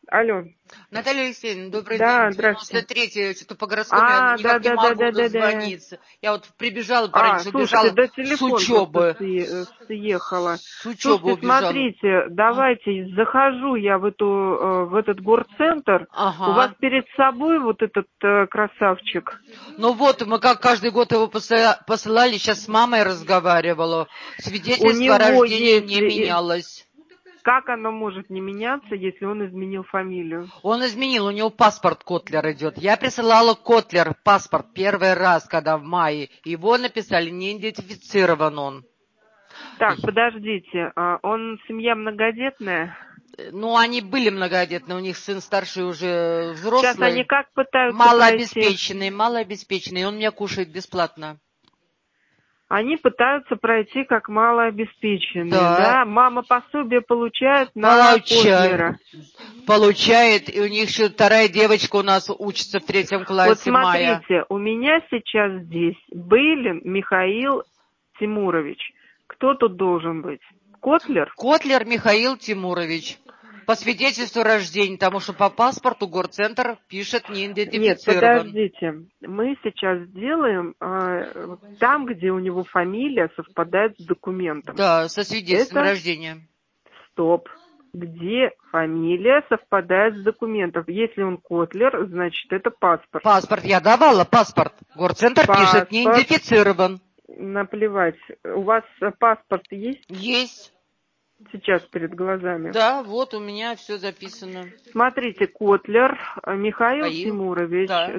Алло. Наталья Алексеевна, добрый день. Да, здравствуйте. 93-е, что-то по гороскопу я никак не могу Да. дозвониться. Я вот прибежала, пораньше Слушайте, убежала да с телефон просто учебы. съехала. С учебы Слушайте, убежала. смотрите, давайте, захожу я в этот горцентр. У вас Ага. перед собой вот этот красавчик? Ну вот, мы как каждый год его посылали, сейчас с мамой разговаривала. У Свидетельство о него рождении не есть... менялось. Как оно может не меняться, если он изменил фамилию? Он изменил, у него паспорт Котлер идет. Я присылала Котлер паспорт первый раз, когда в мае. Его написали, не идентифицирован он. Так, подождите, семья многодетная? Ну, они были многодетные, у них сын старший уже Сейчас они взрослый, как пытаются пройти? малообеспеченный, и он меня кушает бесплатно. Они пытаются пройти как малообеспеченные, Да, да? Мама пособие получает на получает, Котлера. и у них еще вторая девочка у нас учится в 3 Вот классе, Майя. смотрите, у меня сейчас здесь Бейлин Михаил Тимурович. Кто тут должен быть? Котлер? Котлер Михаил Тимурович. По свидетельству рождения, потому что по паспорту горцентр пишет не Нет, идентифицирован. подождите. Мы сейчас сделаем там, где у него фамилия совпадает с документом. Да, со свидетельством Это рождения. стоп. Где фамилия совпадает с документом? Если он Котлер, значит это паспорт. Паспорт я давала, паспорт. Горцентр пишет не Паспорт. идентифицирован. Наплевать. У вас паспорт есть Есть. сейчас перед глазами? Да, вот у меня все записано. Смотрите, Котлер Михаил Аил. Тимурович, Да.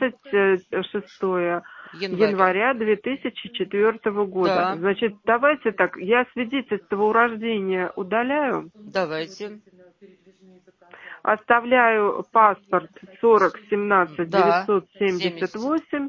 26 Января. января 2004 года. Да. Значит, давайте так, я свидетельство о рождении удаляю, Давайте. оставляю паспорт 40 17 Да. 978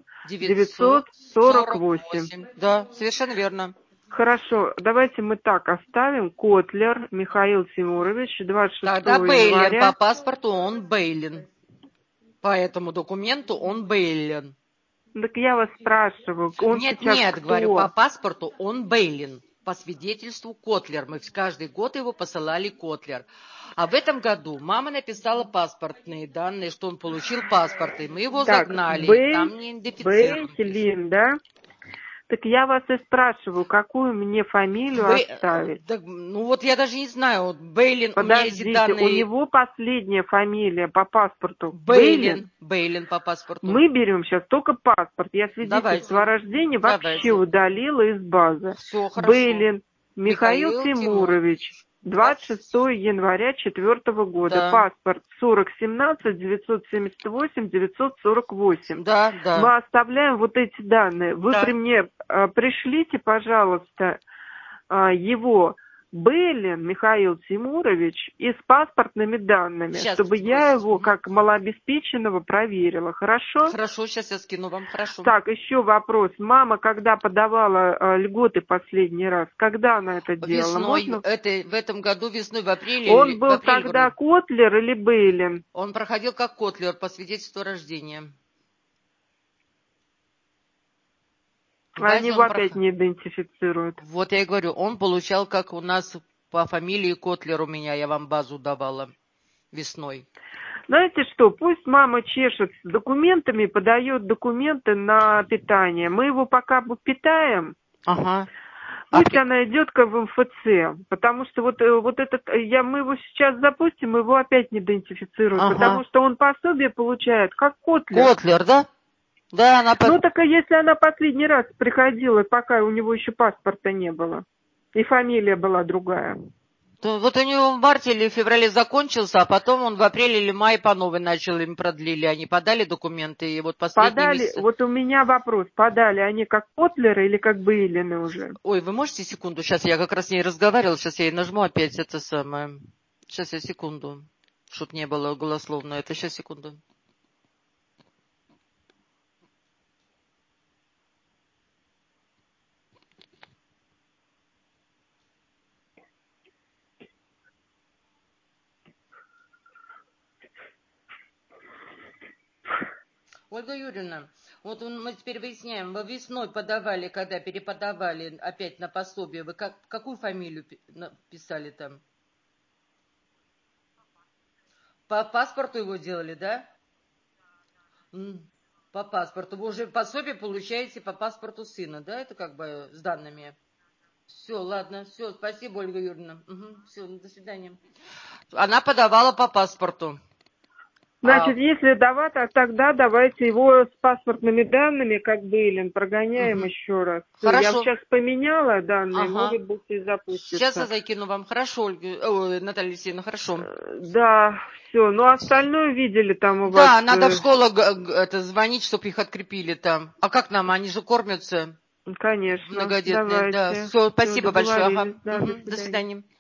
948. 948. Да, совершенно верно. Хорошо, давайте мы так оставим. Котлер Михаил Тимурович, 26 Тогда Бейлин. По января. паспорту он Бейлин. По этому документу он Бейлин. Так я вас спрашиваю, он сейчас Нет, говорю, по кто? паспорту он Бейлин. По свидетельству Котлер. Мы каждый год его посылали Котлер. А в этом году мама написала паспортные данные, что он получил паспорт, и мы его Так, загнали. Там не идентифицирован пишет. Бейлин, да? Так я вас и спрашиваю, какую мне фамилию оставить? Ну вот я даже не знаю, вот Бейлин, у меня есть Подождите, у данные него последняя фамилия по паспорту Бейлин? Бейлин по паспорту. Мы берем сейчас только паспорт. Я свидетельство о Давайте, рождении вообще давайте. удалила из базы. Все хорошо. Бейлин Михаил Михаил Тимурович, Тимурович, 26 января 4 года. Да, Паспорт 4017 978 948. да, да, Мы оставляем вот эти данные. Вы при да. мне пришлите, пожалуйста, его Бейлин Михаил Тимурович и с паспортными данными, Сейчас чтобы я сбросить. его как малообеспеченного проверила. Хорошо? Хорошо, сейчас я скину вам, хорошо. Так, еще вопрос. Мама, когда подавала льготы последний раз, когда она это делала? Весной, Можно? в этом году весной, в Он в был апреле тогда вроде. Котлер или Бейлин? Он проходил как Котлер по свидетельству рождения. В Они базе его он опять проходил. не идентифицируют. Вот я и говорю, он получал, как у нас по фамилии Котлер у меня, я вам базу давала весной. Знаете что, пусть мама чешет с документами, подает документы на питание. Мы его пока питаем. Ага. Пусть она идет к в МФЦ, потому что мы его сейчас запустим, его опять не идентифицируют, Ага. потому что он пособие получает, как Котлер. Котлер, да? Да, она... Ну, так и если она последний раз приходила, пока у него еще паспорта не было, и фамилия была другая. То вот у него в марте или феврале закончился, а потом он в апреле или мае по новой начал, им продлили. Они подали документы, и вот последние месяцы... Вот у меня вопрос, подали они как Котлеры или как Бейлины уже? Ой, вы можете секунду? Сейчас я как раз с ней разговаривала, сейчас я ей нажму опять это самое. Сейчас я секунду, чтоб не было голословно. Это сейчас секунду. Ольга Юрьевна, вот мы теперь выясняем, вы весной подавали, когда переподавали опять на пособие, вы какую фамилию писали там? По паспорту его делали, да? По паспорту. Вы уже пособие получаете по паспорту сына, да? Это как бы с данными. Все, ладно, все, спасибо, Ольга Юрьевна. Все, до свидания. Она подавала по паспорту. Значит, если давать, тогда давайте его с паспортными данными, как были, прогоняем еще раз. Всё, Хорошо. я сейчас поменяла данные, может быть, и запустится. Сейчас я закину вам. Хорошо, Наталья Алексеевна, хорошо. Да, все. Ну, остальное видели там у вас. Да, надо в школу звонить, чтобы их открепили там. А как нам? Они же кормятся. Конечно. Многодетные. Давайте. Да. Все, спасибо большое. Ага. Да, До свидания.